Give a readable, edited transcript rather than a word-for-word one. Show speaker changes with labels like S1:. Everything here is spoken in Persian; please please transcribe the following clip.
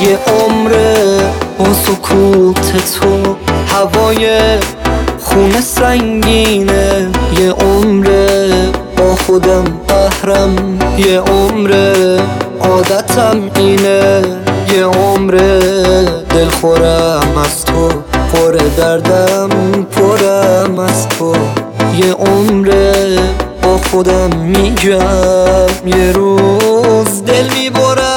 S1: یه عمره با سکوت تو، هوای خونه سنگینه. یه عمره با خودم قهرم، یه عمره عادتم اینه. یه عمره دلخورم از تو، پر دردم پرم از تو. یه عمره با خودم میگم، یه روز دل میبرم.